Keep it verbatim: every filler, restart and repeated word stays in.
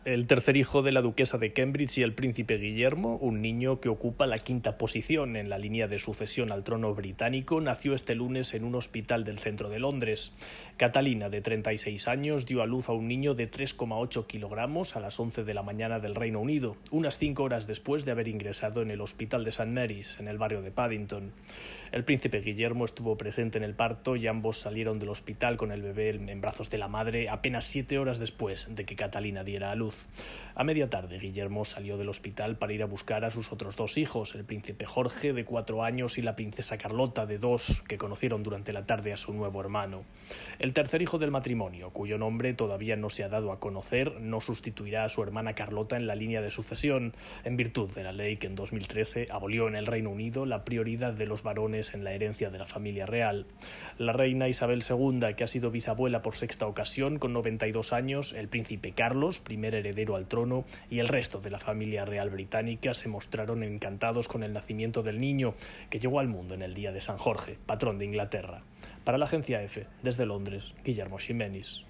El tercer hijo de la duquesa de Cambridge y el príncipe Guillermo, un niño que ocupa la quinta posición en la línea de sucesión al trono británico, nació este lunes en un hospital del centro de Londres. Catalina, de treinta y seis años, dio a luz a un niño de tres coma ocho kilogramos a las once de la mañana del Reino Unido, unas cinco horas después de haber ingresado en el hospital de Saint Mary's, en el barrio de Paddington. El príncipe Guillermo estuvo presente en el parto y ambos salieron del hospital con el bebé en brazos de la madre apenas siete horas después de que Catalina diera a luz. A media tarde, Guillermo salió del hospital para ir a buscar a sus otros dos hijos, el príncipe Jorge, de cuatro años, y la princesa Carlota, de dos, que conocieron durante la tarde a su nuevo hermano. El tercer hijo del matrimonio, cuyo nombre todavía no se ha dado a conocer, no sustituirá a su hermana Carlota en la línea de sucesión, en virtud de la ley que en dos mil trece abolió en el Reino Unido la prioridad de los varones en la herencia de la familia real. La reina Isabel segunda, que ha sido bisabuela por sexta ocasión, con noventa y dos años, el príncipe Carlos, primer heredero al trono, y el resto de la familia real británica se mostraron encantados con el nacimiento del niño, que llegó al mundo en el día de San Jorge, patrón de Inglaterra. Para la agencia EFE, desde Londres, Guillermo Ximenis.